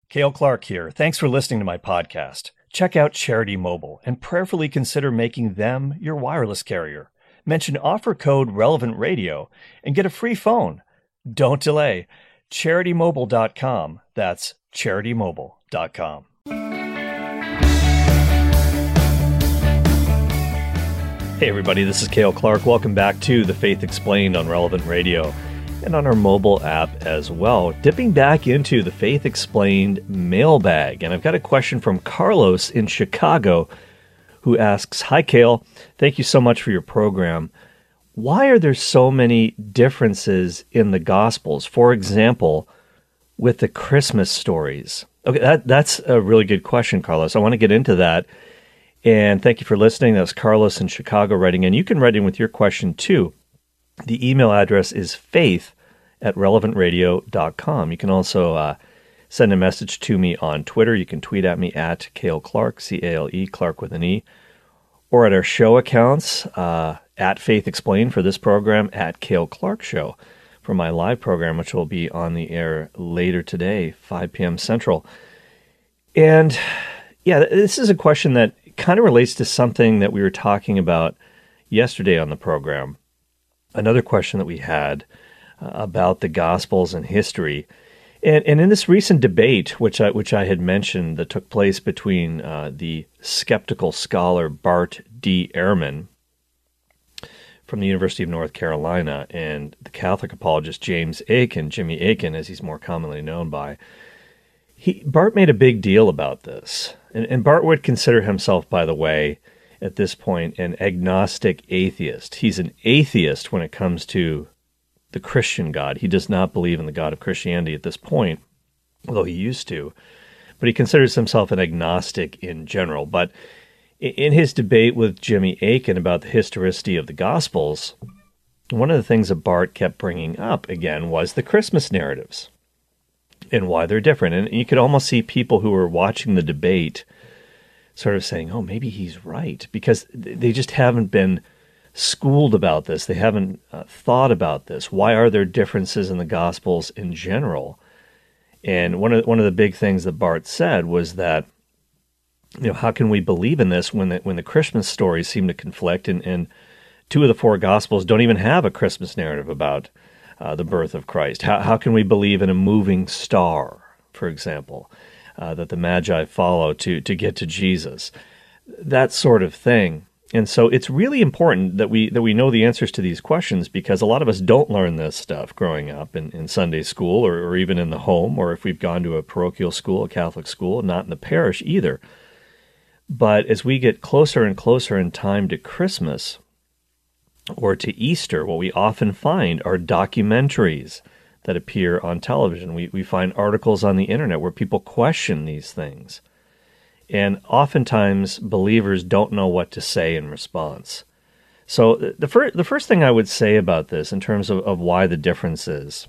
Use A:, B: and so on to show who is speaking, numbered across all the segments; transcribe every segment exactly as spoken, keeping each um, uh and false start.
A: Cale Clark here. Thanks for listening to my podcast. Check out Charity Mobile and prayerfully consider making them your wireless carrier. Mention offer code Relevant Radio and get a free phone. Don't delay. charity mobile dot com. That's charity mobile dot com. Hey everybody, this is Cale Clark. Welcome back to The Faith Explained on Relevant Radio and on our mobile app as well. Dipping back into the Faith Explained mailbag. And I've got a question from Carlos in Chicago who asks, "Hi Cale, thank you so much for your program. Why are there so many differences in the Gospels? For example, with the Christmas stories." Okay, that, that's a really good question, Carlos. I want to get into that. And thank you for listening. That's Carlos in Chicago writing in. You can write in with your question too. The email address is faith at relevant radio dot com. You can also uh, send a message to me on Twitter. You can tweet at me at Cale Clark, C A L E, Clark with an E, or at our show accounts, uh, at Faith Explained for this program, at Cale Clark Show for my live program, which will be on the air later today, five p.m. Central. And yeah, this is a question that kind of relates to something that we were talking about yesterday on the program. Another question that we had uh, about the Gospels and history. And, and in this recent debate, which I, which I had mentioned, that took place between uh, the skeptical scholar Bart D. Ehrman from the University of North Carolina and the Catholic apologist James Akin, Jimmy Akin, as he's more commonly known by, he, Bart made a big deal about this. And, and Bart would consider himself, by the way, at this point, an agnostic atheist. He's an atheist when it comes to the Christian God. He does not believe in the God of Christianity at this point, although he used to. But he considers himself an agnostic in general. But in his debate with Jimmy Akin about the historicity of the Gospels, one of the things that Bart kept bringing up again was the Christmas narratives and why they're different. And you could almost see people who were watching the debate sort of saying, oh, maybe he's right, because they just haven't been schooled about this. They haven't uh, thought about this. Why are there differences in the Gospels in general? And one of one of the big things that Bart said was that, you know, how can we believe in this when the, when the Christmas stories seem to conflict, and, and two of the four Gospels don't even have a Christmas narrative about uh, the birth of Christ? How, how can we believe in a moving star, for example, Uh, that the Magi follow to to get to Jesus, that sort of thing. And so it's really important that we that we know the answers to these questions, because a lot of us don't learn this stuff growing up in, in Sunday school or, or even in the home, or if we've gone to a parochial school, a Catholic school, not in the parish either. But as we get closer and closer in time to Christmas or to Easter, what we often find are documentaries that appear on television. We we find articles on the internet where people question these things. And oftentimes, believers don't know what to say in response. So the, fir- the first thing I would say about this, in terms of, of why the difference is,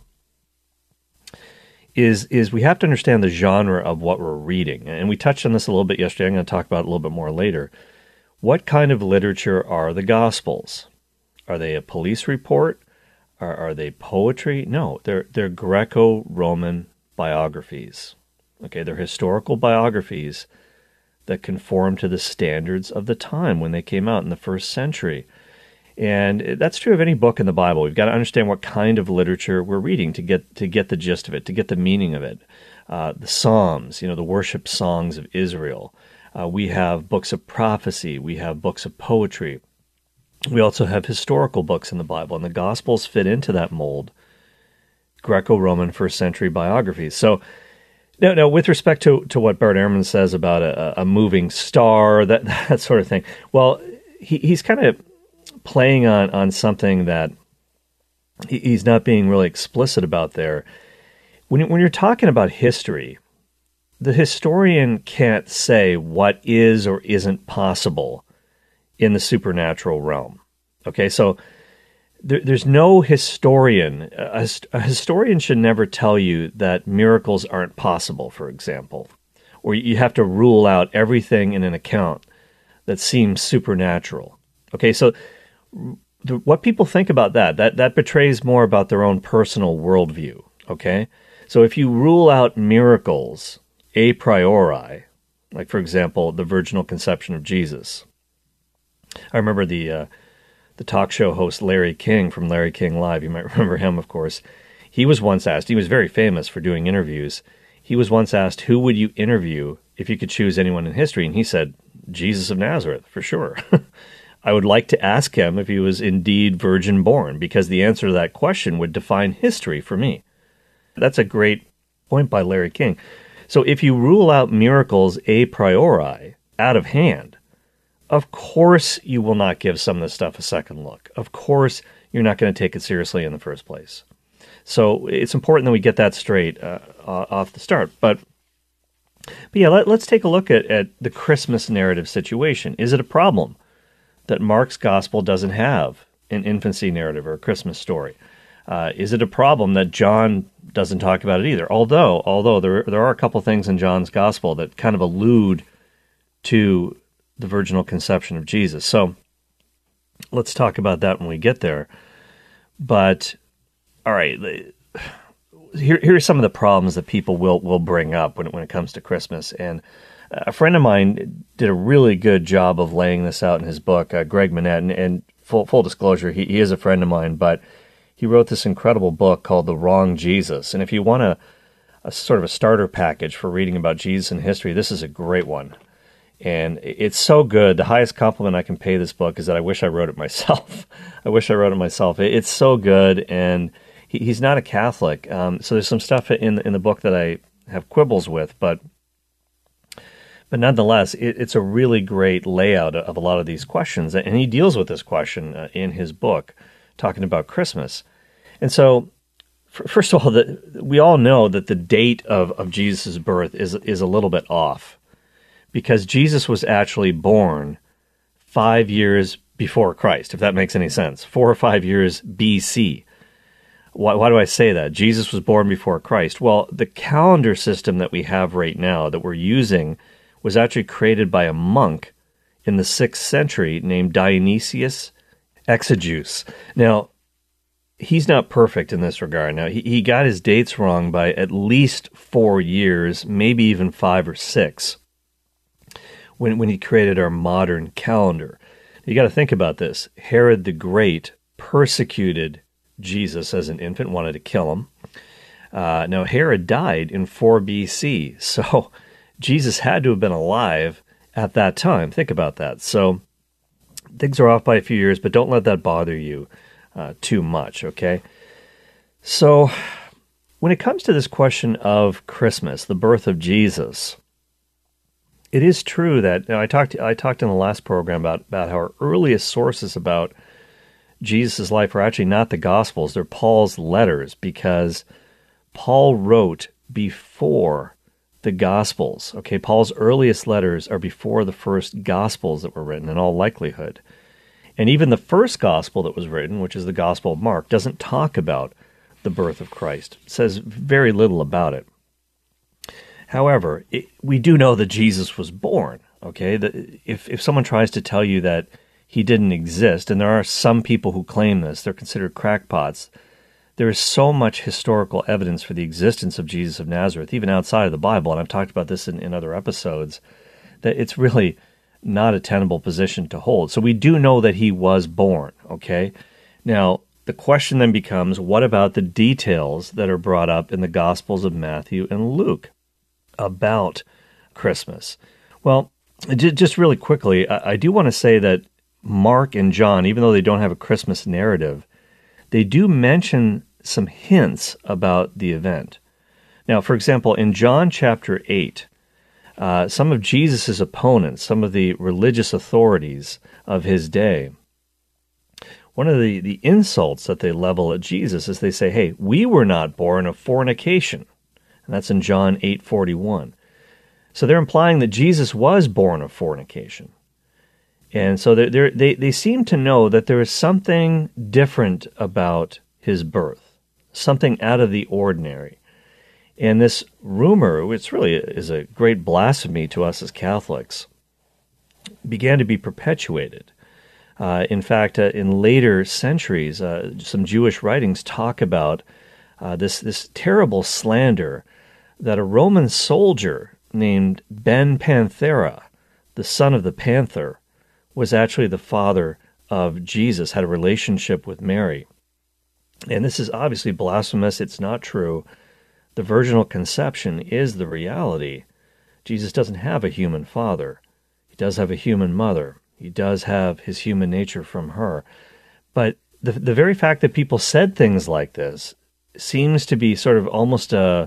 A: is, is we have to understand the genre of what we're reading. And we touched on this a little bit yesterday. I'm going to talk about it a little bit more later. What kind of literature are the Gospels? Are they a police report? Are, are they poetry? No, they're they're Greco-Roman biographies. Okay, they're historical biographies that conform to the standards of the time when they came out in the first century. And that's true of any book in the Bible. We've got to understand what kind of literature we're reading to get to get the gist of it, to get the meaning of it. Uh, the Psalms, you know, the worship songs of Israel. Uh, we have books of prophecy. We have books of poetry. We also have historical books in the Bible, and the Gospels fit into that mold, Greco-Roman first century biographies. So now, now with respect to, to what Bart Ehrman says about a, a moving star, that that sort of thing, well, he, he's kind of playing on, on something that he, he's not being really explicit about there. When, when you're talking about history, the historian can't say what is or isn't possible in the supernatural realm. Okay, so there, there's no historian. A, a historian should never tell you that miracles aren't possible, for example, or you have to rule out everything in an account that seems supernatural. Okay, so the, what people think about that, that, that betrays more about their own personal worldview, okay? So if you rule out miracles a priori, like, for example, the virginal conception of Jesus. I remember the uh, the talk show host Larry King from Larry King Live. You might remember him, of course. He was once asked, he was very famous for doing interviews. He was once asked, who would you interview if you could choose anyone in history? And he said, Jesus of Nazareth, for sure. I would like to ask him if he was indeed virgin born, because the answer to that question would define history for me. That's a great point by Larry King. So if you rule out miracles a priori, out of hand, of course you will not give some of this stuff a second look. Of course you're not going to take it seriously in the first place. So it's important that we get that straight uh, off the start. But, but yeah, let, let's take a look at, at the Christmas narrative situation. Is it a problem that Mark's gospel doesn't have an infancy narrative or a Christmas story? Uh, is it a problem that John doesn't talk about it either? Although, although there there are a couple things in John's gospel that kind of allude to the virginal conception of Jesus. So let's talk about that when we get there. But all right, here here are some of the problems that people will will bring up when it, when it comes to Christmas. And a friend of mine did a really good job of laying this out in his book, uh, Greg Manette. And, and full full disclosure, he, he is a friend of mine, but he wrote this incredible book called The Wrong Jesus. And if you want a, a sort of a starter package for reading about Jesus and history, this is a great one. And it's so good. The highest compliment I can pay this book is that I wish I wrote it myself. I wish I wrote it myself. It's so good, and he, he's not a Catholic. Um, so there's some stuff in in the book that I have quibbles with, but but nonetheless, it, it's a really great layout of a lot of these questions. And he deals with this question uh, in his book, talking about Christmas. And so, first of all, the, we all know that the date of, of Jesus' birth is is a little bit off, because Jesus was actually born five years before Christ, if that makes any sense, four or five years B C. Why, why do I say that? Jesus was born before Christ. Well, the calendar system that we have right now that we're using was actually created by a monk in the sixth century named Dionysius Exiguus. Now, he's not perfect in this regard. Now, he, he got his dates wrong by at least four years, maybe even five or six, when, when he created our modern calendar. You got to think about this. Herod the Great persecuted Jesus as an infant, wanted to kill him. Uh, now, Herod died in four B C, so Jesus had to have been alive at that time. Think about that. So things are off by a few years, but don't let that bother you uh, too much, okay? So when it comes to this question of Christmas, the birth of Jesus, it is true that, you know, I talked I talked in the last program about, about how our earliest sources about Jesus' life are actually not the Gospels, they're Paul's letters, because Paul wrote before the Gospels. Okay, Paul's earliest letters are before the first Gospels that were written, in all likelihood. And even the first Gospel that was written, which is the Gospel of Mark, doesn't talk about the birth of Christ. It says very little about it. However, it, we do know that Jesus was born, okay? That if, if someone tries to tell you that he didn't exist, and there are some people who claim this, they're considered crackpots, there is so much historical evidence for the existence of Jesus of Nazareth, even outside of the Bible, and I've talked about this in, in other episodes, that it's really not a tenable position to hold. So we do know that he was born, okay? Now, the question then becomes, what about the details that are brought up in the Gospels of Matthew and Luke about Christmas? Well, just really quickly, I do want to say that Mark and John, even though they don't have a Christmas narrative, they do mention some hints about the event. Now, for example, in John chapter eight, uh, some of Jesus' opponents, some of the religious authorities of his day, one of the, the insults that they level at Jesus is they say, hey, we were not born of fornication. And that's in John eight forty-one. So they're implying that Jesus was born of fornication. And so they're, they're, they they seem to know that there is something different about his birth, something out of the ordinary. And this rumor, which really is a great blasphemy to us as Catholics, began to be perpetuated. Uh, in fact, uh, in later centuries, uh, some Jewish writings talk about uh, this, this terrible slander that a Roman soldier named Ben Panthera, the son of the panther, was actually the father of Jesus, had a relationship with Mary. And this is obviously blasphemous. It's not true. The virginal conception is the reality. Jesus doesn't have a human father. He does have a human mother. He does have his human nature from her. But the the very fact that people said things like this seems to be sort of almost a,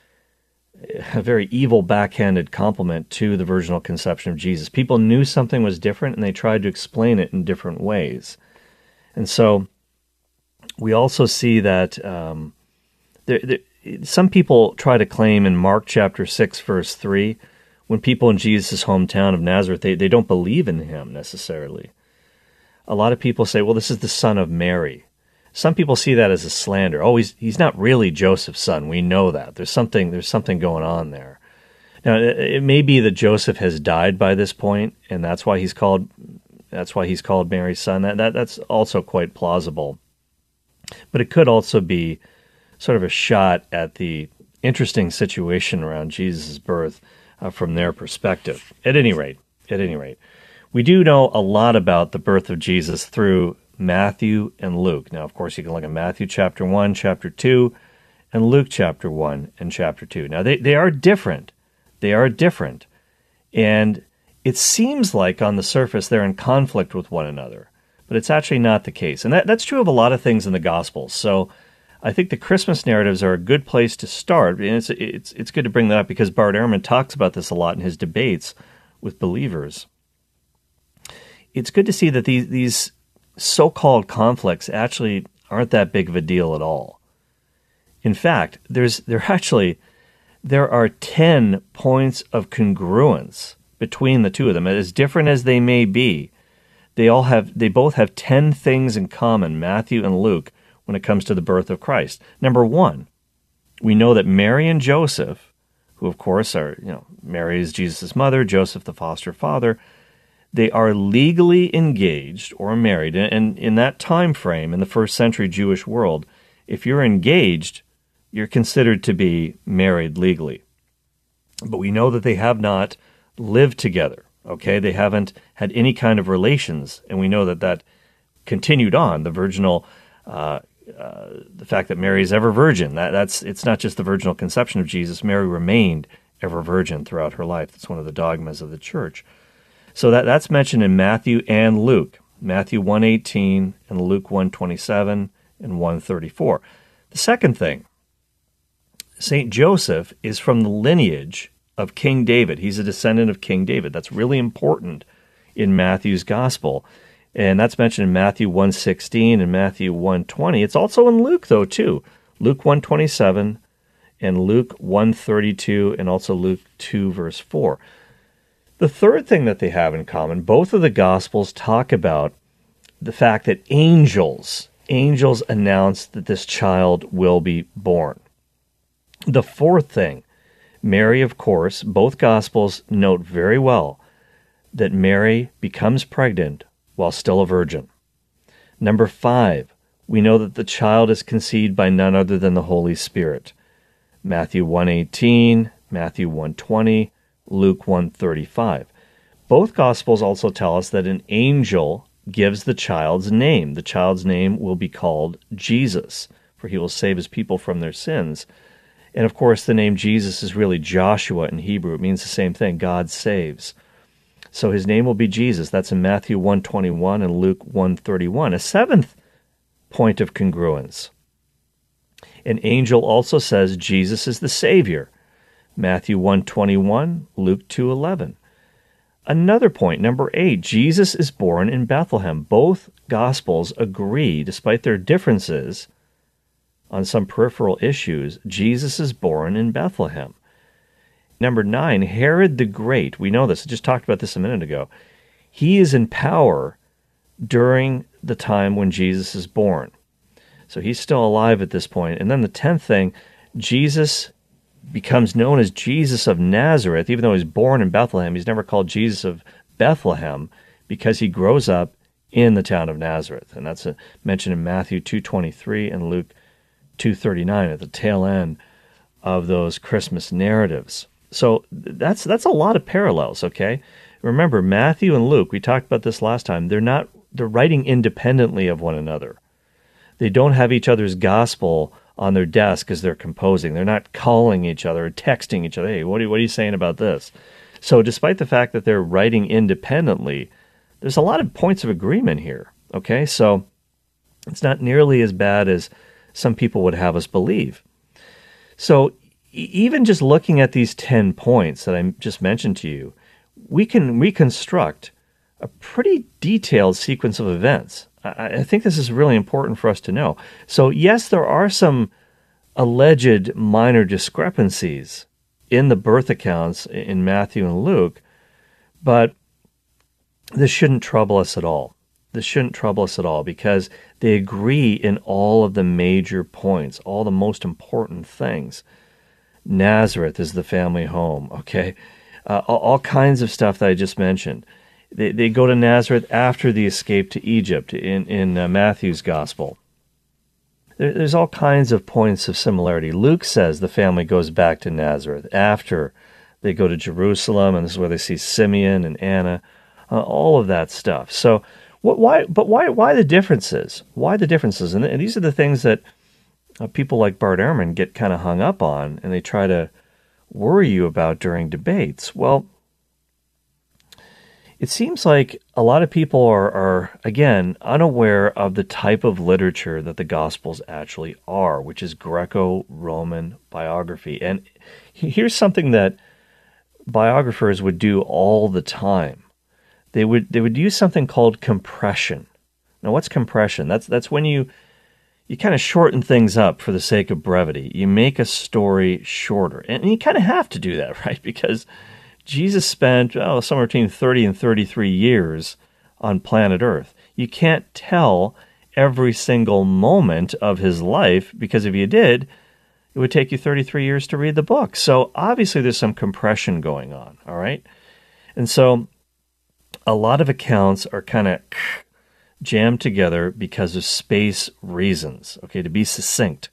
A: a very evil backhanded compliment to the virginal conception of Jesus. People knew something was different, and they tried to explain it in different ways. And so we also see that um, there, there, some people try to claim in Mark chapter six, verse three, when people in Jesus' hometown of Nazareth, they, they don't believe in him necessarily. A lot of people say, well, this is the son of Mary. Some people see that as a slander. Oh, he's, he's not really Joseph's son. We know that. There's something, there's something going on there. Now, it, it may be that Joseph has died by this point, and that's why he's called, that's why he's called Mary's son. That, that That's also quite plausible. But it could also be sort of a shot at the interesting situation around Jesus' birth uh, from their perspective. At any rate, at any rate, we do know a lot about the birth of Jesus through Matthew and Luke. Now, of course, you can look at Matthew chapter one, chapter two, and Luke chapter one and chapter two. Now, they, they are different. They are different. And it seems like on the surface they're in conflict with one another. But it's actually not the case. And that, that's true of a lot of things in the Gospels. So I think the Christmas narratives are a good place to start. And it's, it's, it's good to bring that up because Bart Ehrman talks about this a lot in his debates with believers. It's good to see that these, these so-called conflicts actually aren't that big of a deal at all. In fact, there's there actually there are ten points of congruence between the two of them. As different as they may be, They all have. They both have ten things in common, Matthew and Luke, when it comes to the birth of Christ. Number one, we know that Mary and Joseph, who of course are, you know, Mary is Jesus' mother, Joseph the foster father, they are legally engaged or married. And in that time frame, in the first century Jewish world, if you're engaged, you're considered to be married legally. But we know that they have not lived together. Okay, they haven't had any kind of relations, and we know that that continued on. The virginal, uh, uh, the fact that Mary is ever virgin, that, that's it's not just the virginal conception of Jesus. Mary remained ever virgin throughout her life. That's one of the dogmas of the church. So that that's mentioned in Matthew and Luke, Matthew one eighteen and Luke one twenty-seven and one thirty-four. The second thing, Saint Joseph is from the lineage of King David. He's a descendant of King David. That's really important in Matthew's gospel. And that's mentioned in Matthew one sixteen and Matthew one twenty. It's also in Luke, though, too. Luke one twenty-seven and Luke one thirty-two and also Luke two, verse four. The third thing that they have in common, both of the gospels talk about the fact that angels, angels announce that this child will be born. The fourth thing, Mary, of course, both Gospels note very well that Mary becomes pregnant while still a virgin. Number five, we know that the child is conceived by none other than the Holy Spirit. Matthew one eighteen, Matthew one twenty, Luke one thirty-five. Both Gospels also tell us that an angel gives the child's name. The child's name will be called Jesus, for he will save his people from their sins. And of course, the name Jesus is really Joshua in Hebrew. It means the same thing, God saves. So his name will be Jesus. That's in Matthew one twenty-one and Luke one thirty-one. A seventh point of congruence. An angel also says Jesus is the Savior. Matthew one twenty-one, Luke two eleven. Another point, number eight, Jesus is born in Bethlehem. Both Gospels agree, despite their differences, on some peripheral issues, Jesus is born in Bethlehem. Number nine, Herod the Great. We know this. I just talked about this a minute ago. He is in power during the time when Jesus is born. So he's still alive at this point. And then the tenth thing, Jesus becomes known as Jesus of Nazareth. Even though he's born in Bethlehem, he's never called Jesus of Bethlehem because he grows up in the town of Nazareth. And that's mentioned in Matthew two twenty-three and Luke two thirty-nine at the tail end of those Christmas narratives. So that's that's a lot of parallels, okay? Remember, Matthew and Luke, we talked about this last time, they're not they're writing independently of one another. They don't have each other's gospel on their desk as they're composing. They're not calling each other or texting each other, hey, what are, what are you saying about this? So despite the fact that they're writing independently, there's a lot of points of agreement here, okay? So it's not nearly as bad as some people would have us believe. So e- even just looking at these ten points that I just mentioned to you, we can reconstruct a pretty detailed sequence of events. I, I think this is really important for us to know. So yes, there are some alleged minor discrepancies in the birth accounts in Matthew and Luke, but this shouldn't trouble us at all. This shouldn't trouble us at all because they agree in all of the major points, all the most important things. Nazareth is the family home, okay? Uh, all, all kinds of stuff that I just mentioned. They they go to Nazareth after the escape to Egypt in, in uh, Matthew's gospel. There, there's all kinds of points of similarity. Luke says the family goes back to Nazareth after they go to Jerusalem, and this is where they see Simeon and Anna, uh, all of that stuff. So what, why? But why Why the differences? Why the differences? And, and these are the things that uh, people like Bart Ehrman get kind of hung up on, and they try to worry you about during debates. Well, it seems like a lot of people are, are, again, unaware of the type of literature that the Gospels actually are, which is Greco-Roman biography. And here's something that biographers would do all the time. They would they would use something called compression. Now, what's compression? That's that's when you you kind of shorten things up for the sake of brevity. You make a story shorter. And you kind of have to do that, right? Because Jesus spent oh, somewhere between thirty and thirty-three years on planet Earth. You can't tell every single moment of his life, because if you did, it would take you thirty-three years to read the book. So obviously there's some compression going on, all right? And so a lot of accounts are kind of jammed together because of space reasons, okay, to be succinct.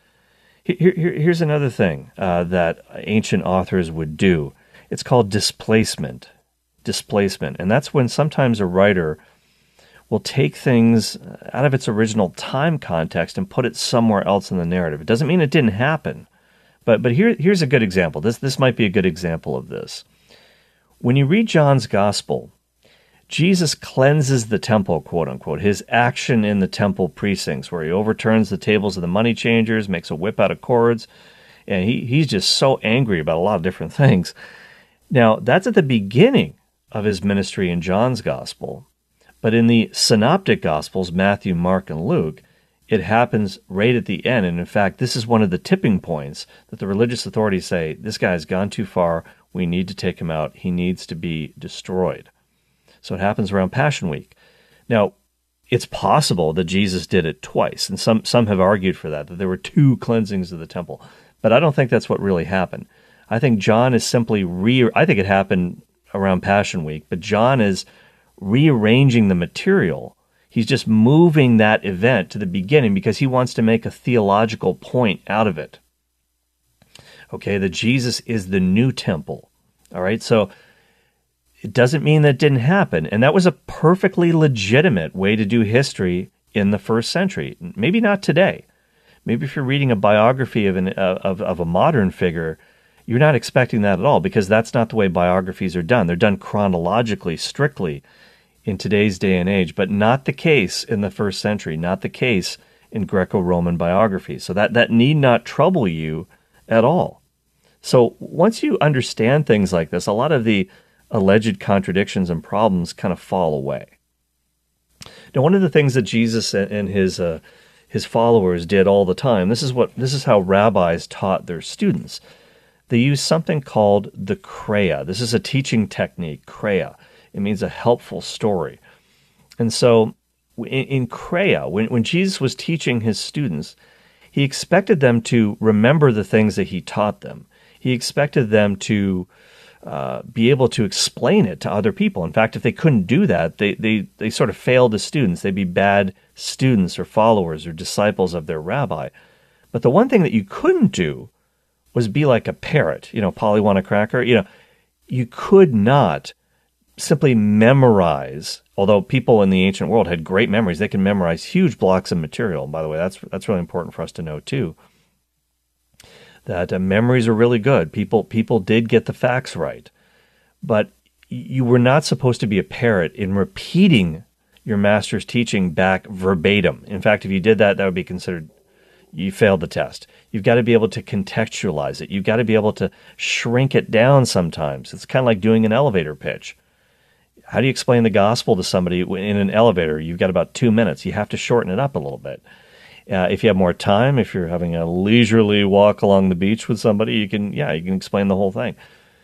A: Here, here, here's another thing uh, that ancient authors would do. It's called displacement. Displacement. And that's when sometimes a writer will take things out of its original time context and put it somewhere else in the narrative. It doesn't mean it didn't happen. But but here here's a good example. This this might be a good example of this. When you read John's Gospel, Jesus cleanses the temple, quote unquote, his action in the temple precincts, where he overturns the tables of the money changers, makes a whip out of cords, and he, he's just so angry about a lot of different things. Now, that's at the beginning of his ministry in John's Gospel, but in the synoptic Gospels, Matthew, Mark, and Luke, it happens right at the end. And in fact, this is one of the tipping points that the religious authorities say, this guy's gone too far, we need to take him out, he needs to be destroyed. So it happens around Passion Week. Now, it's possible that Jesus did it twice, and some, some have argued for that, that there were two cleansings of the temple. But I don't think that's what really happened. I think John is simply re... I think it happened around Passion Week, but John is rearranging the material. He's just moving that event to the beginning because he wants to make a theological point out of it. Okay, that Jesus is the new temple. All right, so it doesn't mean that didn't happen. And that was a perfectly legitimate way to do history in the first century. Maybe not today. Maybe if you're reading a biography of, an, of, of a modern figure, you're not expecting that at all, because that's not the way biographies are done. They're done chronologically, strictly in today's day and age, but not the case in the first century, not the case in Greco-Roman biographies. So that, that need not trouble you at all. So once you understand things like this, a lot of the alleged contradictions and problems kind of fall away. Now, one of the things that Jesus and his uh, his followers did all the time, this is what this is how rabbis taught their students. They used something called the kreia. This is a teaching technique, kreia. It means a helpful story. And so in, in kreia, when, when Jesus was teaching his students, he expected them to remember the things that he taught them. He expected them to Uh, be able to explain it to other people. In fact, if they couldn't do that, they, they, they sort of failed as students. They'd be bad students or followers or disciples of their rabbi. But the one thing that you couldn't do was be like a parrot, you know, Polly want a cracker. You know, you could not simply memorize, although people in the ancient world had great memories, they can memorize huge blocks of material. And by the way, that's that's really important for us to know too, that uh, memories are really good. People people did get the facts right, but you were not supposed to be a parrot in repeating your master's teaching back verbatim. In fact, if you did that, that would be considered you failed the test. You've got to be able to contextualize it. You've got to be able to shrink it down sometimes. It's kind of like doing an elevator pitch. How do you explain the gospel to somebody in an elevator? You've got about two minutes. You have to shorten it up a little bit. Uh, if you have more time, if you're having a leisurely walk along the beach with somebody, you can, yeah, you can explain the whole thing.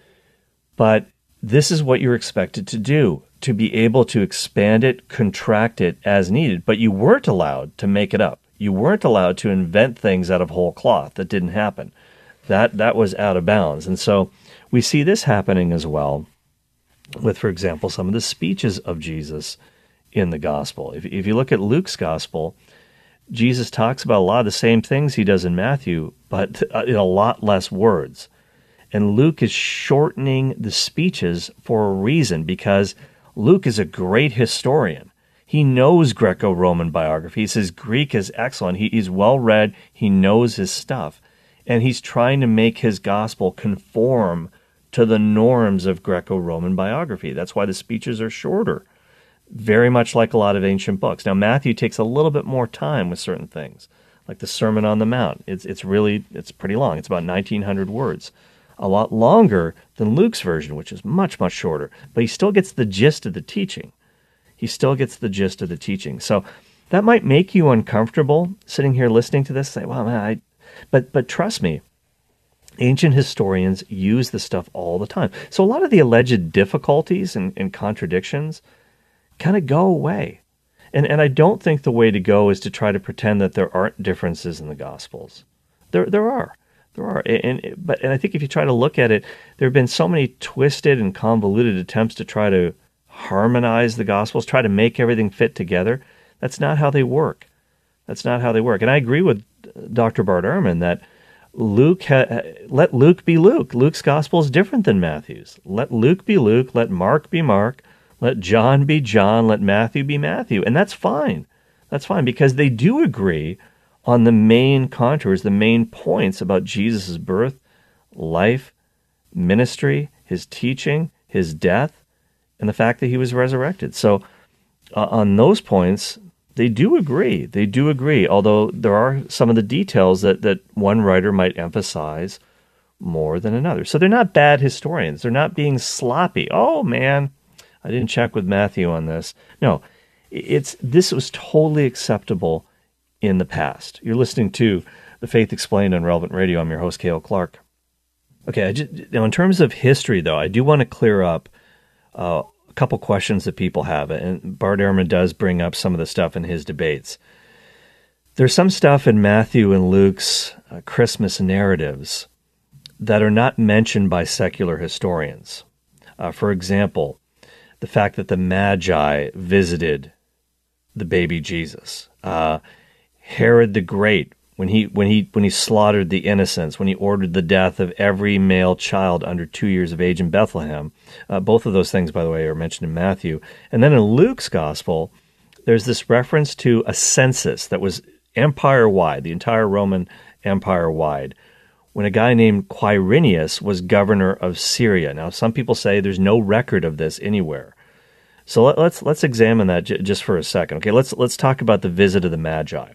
A: But this is what you're expected to do, to be able to expand it, contract it as needed. But you weren't allowed to make it up. You weren't allowed to invent things out of whole cloth. That didn't happen. That that was out of bounds. And so we see this happening as well with, for example, some of the speeches of Jesus in the gospel. If, if you look at Luke's gospel, Jesus talks about a lot of the same things he does in Matthew, but in a lot less words. And Luke is shortening the speeches for a reason, because Luke is a great historian. He knows Greco-Roman biographies. His Greek is excellent. He, he's well-read. He knows his stuff. And he's trying to make his gospel conform to the norms of Greco-Roman biography. That's why the speeches are shorter, very much like a lot of ancient books. Now, Matthew takes a little bit more time with certain things, like the Sermon on the Mount. It's it's really, it's pretty long. It's about nineteen hundred words, a lot longer than Luke's version, which is much, much shorter. But he still gets the gist of the teaching. He still gets the gist of the teaching. So that might make you uncomfortable sitting here listening to this, say, well, man, I... But, but trust me, ancient historians use this stuff all the time. So a lot of the alleged difficulties and, and contradictions kind of go away. And and I don't think the way to go is to try to pretend that there aren't differences in the Gospels. There there are. There are. And, and, but, and I think if you try to look at it, there have been so many twisted and convoluted attempts to try to harmonize the Gospels, try to make everything fit together. That's not how they work. That's not how they work. And I agree with Doctor Bart Ehrman that Luke, ha- let Luke be Luke. Luke's gospel is different than Matthew's. Let Luke be Luke. Let Mark be Mark. Let John be John. Let Matthew be Matthew. And that's fine. That's fine, because they do agree on the main contours, the main points about Jesus' birth, life, ministry, his teaching, his death, and the fact that he was resurrected. So uh, on those points, they do agree. They do agree, although there are some of the details that, that one writer might emphasize more than another. So they're not bad historians. They're not being sloppy. Oh, man, I didn't check with Matthew on this. No, it's this was totally acceptable in the past. You're listening to The Faith Explained on Relevant Radio. I'm your host, Cale Clark. Okay, I just, now in terms of history, though, I do want to clear up uh, a couple questions that people have, and Bart Ehrman does bring up some of the stuff in his debates. There's some stuff in Matthew and Luke's uh, Christmas narratives that are not mentioned by secular historians. Uh, for example, the fact that the Magi visited the baby Jesus. Uh, Herod the Great, when he when he when he slaughtered the innocents, when he ordered the death of every male child under two years of age in Bethlehem. Uh, both of those things, by the way, are mentioned in Matthew. And then in Luke's gospel, there's this reference to a census that was empire-wide, the entire Roman Empire-wide, when a guy named Quirinius was governor of Syria. Now, some people say there's no record of this anywhere. So let, let's let's examine that j- just for a second. Okay, let's let's talk about the visit of the Magi.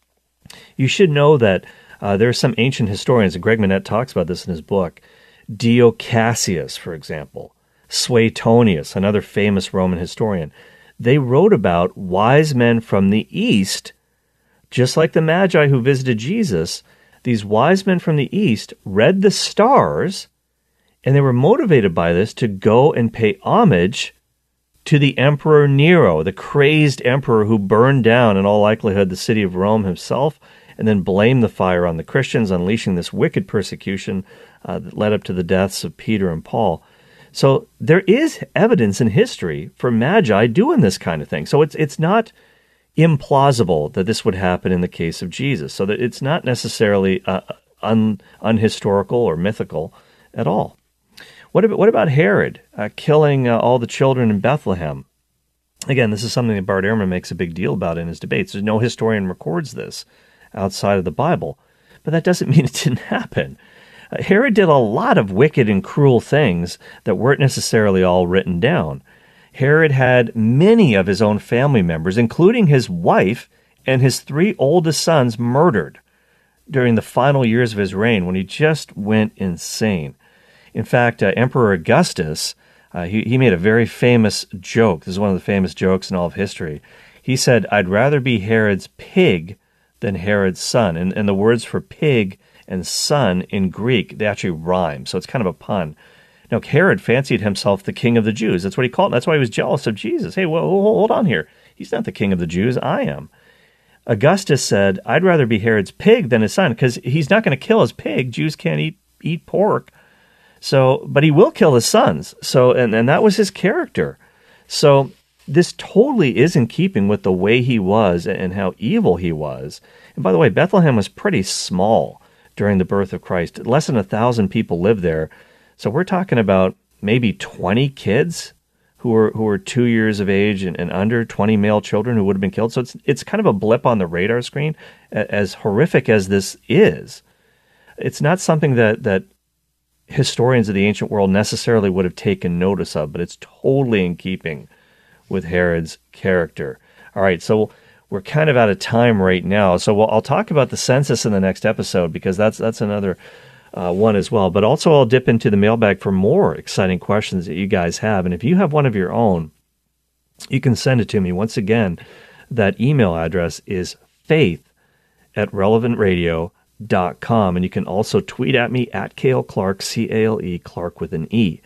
A: You should know that uh, there are some ancient historians, and Greg Manette talks about this in his book. Dio Cassius, for example, Suetonius, another famous Roman historian. They wrote about wise men from the East, just like the Magi who visited Jesus. These wise men from the East read the stars, and they were motivated by this to go and pay homage to the Emperor Nero, the crazed emperor who burned down, in all likelihood, the city of Rome himself, and then blamed the fire on the Christians, unleashing this wicked persecution uh, that led up to the deaths of Peter and Paul. So there is evidence in history for Magi doing this kind of thing. So it's it's not implausible that this would happen in the case of Jesus. So that it's not necessarily uh, un, unhistorical or mythical at all. What about, what about Herod uh, killing uh, all the children in Bethlehem? Again, this is something that Bart Ehrman makes a big deal about in his debates. There's no historian records this outside of the Bible. But that doesn't mean it didn't happen. Uh, Herod did a lot of wicked and cruel things that weren't necessarily all written down. Herod had many of his own family members, including his wife and his three oldest sons, murdered during the final years of his reign when he just went insane. In fact, uh, Emperor Augustus, uh, he, he made a very famous joke. This is one of the famous jokes in all of history. He said, "I'd rather be Herod's pig than Herod's son." And, and the words for pig and son in Greek, they actually rhyme. So it's kind of a pun. Now, Herod fancied himself the king of the Jews. That's what he called it. That's why he was jealous of Jesus. Hey, well, hold on here. He's not the king of the Jews. I am. Augustus said, "I'd rather be Herod's pig than his son," because he's not going to kill his pig. Jews can't eat eat pork. So, but he will kill his sons. So, and, and that was his character. So this totally is in keeping with the way he was and how evil he was. And by the way, Bethlehem was pretty small during the birth of Christ. Less than a thousand people lived there. So we're talking about maybe twenty kids who were who were two years of age and, and under, twenty male children who would have been killed. So it's it's kind of a blip on the radar screen. As horrific as this is, it's not something that that historians of the ancient world necessarily would have taken notice of, but it's totally in keeping with Herod's character. All right, so we're kind of out of time right now. So we'll, I'll talk about the census in the next episode because that's that's another uh, one as well. But also I'll dip into the mailbag for more exciting questions that you guys have. And if you have one of your own, you can send it to me. Once again, that email address is faith at relevant radio dot com. And you can also tweet at me at Cale Clark, C A L E, Clark with an E.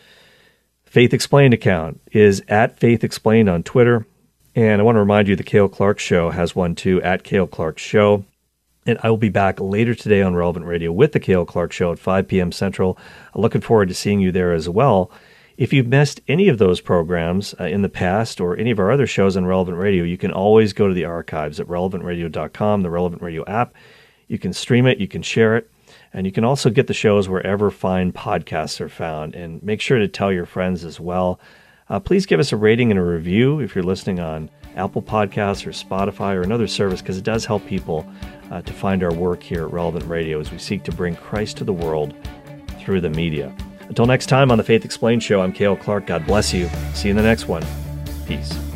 A: Faith Explained account is at Faith Explained on Twitter. And I want to remind you the Cale Clark Show has one too, at Cale Clark Show. And I will be back later today on Relevant Radio with the Cale Clark Show at five p.m. Central. I'm looking forward to seeing you there as well. If you've missed any of those programs uh, in the past or any of our other shows on Relevant Radio, you can always go to the archives at relevant radio dot com, the Relevant Radio app. You can stream it, you can share it, and you can also get the shows wherever fine podcasts are found. And make sure to tell your friends as well. Uh, please give us a rating and a review if you're listening on Apple Podcasts or Spotify or another service, because it does help people uh, to find our work here at Relevant Radio as we seek to bring Christ to the world through the media. Until next time on the Faith Explained Show, I'm Cale Clark. God bless you. See you in the next one. Peace.